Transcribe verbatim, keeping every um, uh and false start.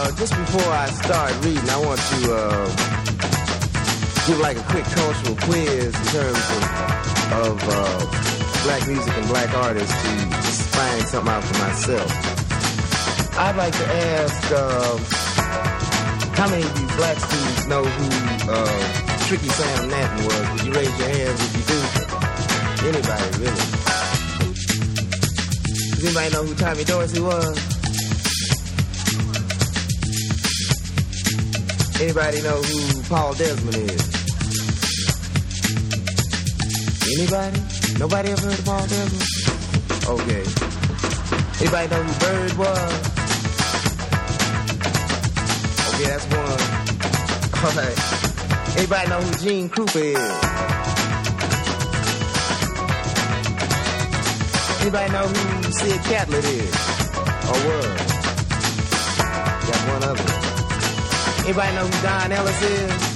Uh, just before I start reading, I want to uh, give like a quick cultural quiz in terms of, of uh, black music and black artists to just find something out for myself. I'd like to ask, uh, how many of you black students know who uh, Tricky Sam Nathan was? Would you raise your hands if you do? Anybody, really? Does anybody know who Tommy Dorsey was? Anybody know who Paul Desmond is? Anybody? Nobody ever heard of Paul Desmond? Okay. Anybody know who Bird was? Okay, that's one. All right. Anybody know who Gene Krupa is? Anybody know who Sid Catlett is? Or was? Got one other. Anybody know who Don Ellis is?